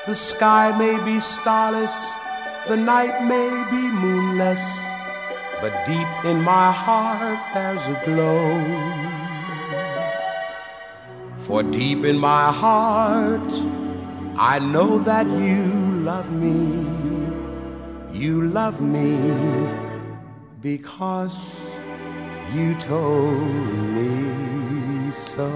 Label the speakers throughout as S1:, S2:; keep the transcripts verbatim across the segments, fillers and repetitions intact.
S1: The sky may be starless, the night may be moonless, but deep in my heart there's a glow. For deep in my heart I know that you love me. You love me because you told me so.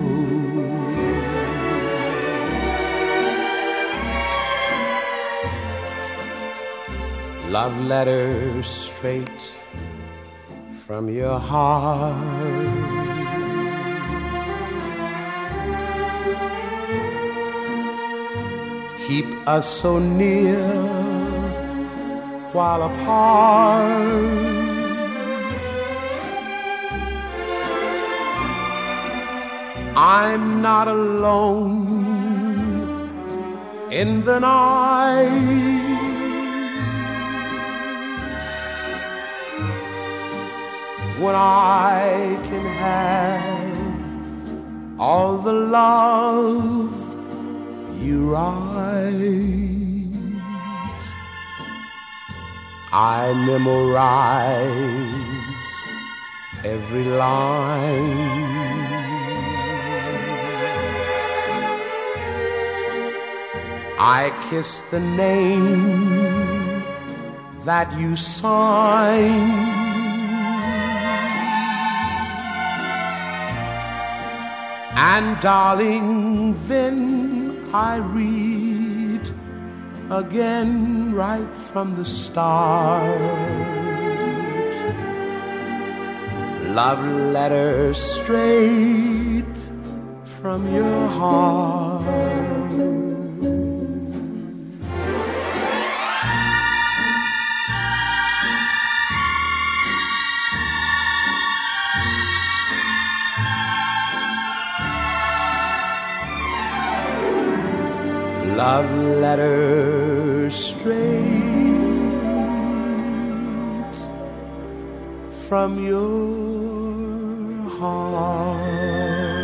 S1: Love letters straight from your heart. Keep us so near while apart. I'm not alone in the night. When I can have all the love you write, I memorize every line. I kiss the name that you sign. And darling, then I read again right from the start. Love letters straight from your heart. Love letters straight from your heart.